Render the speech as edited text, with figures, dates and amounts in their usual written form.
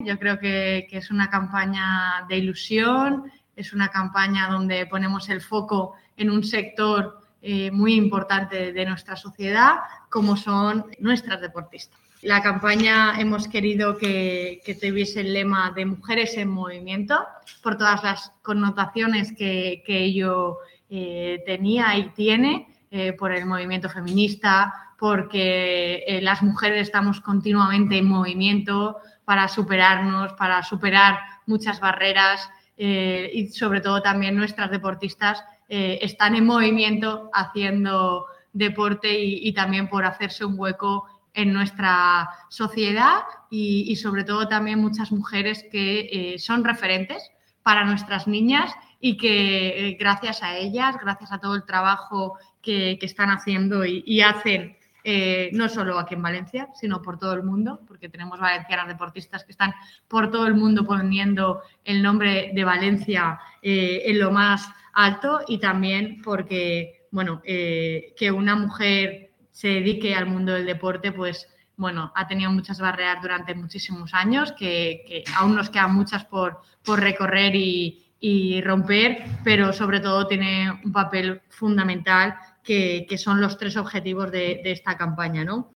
Yo creo que es una campaña de ilusión, es una campaña donde ponemos el foco en un sector muy importante de nuestra sociedad, como son nuestras deportistas. La campaña hemos querido que tuviese el lema de Mujeres en Movimiento, por todas las connotaciones que ello tenía y tiene, por el movimiento feminista, porque las mujeres estamos continuamente en movimiento para superarnos, para superar muchas barreras y sobre todo también nuestras deportistas están en movimiento haciendo deporte y también por hacerse un hueco en nuestra sociedad y sobre todo también muchas mujeres que son referentes para nuestras niñas y que gracias a ellas, gracias a todo el trabajo que están haciendo y hacen no solo aquí en Valencia, sino por todo el mundo, porque tenemos valencianas deportistas que están por todo el mundo poniendo el nombre de Valencia en lo más alto y también porque, bueno, que una mujer se dedique al mundo del deporte, pues, bueno, ha tenido muchas barreras durante muchísimos años, que aún nos quedan muchas por recorrer y romper, pero sobre todo tiene un papel fundamental que son los 3 objetivos de esta campaña, ¿no?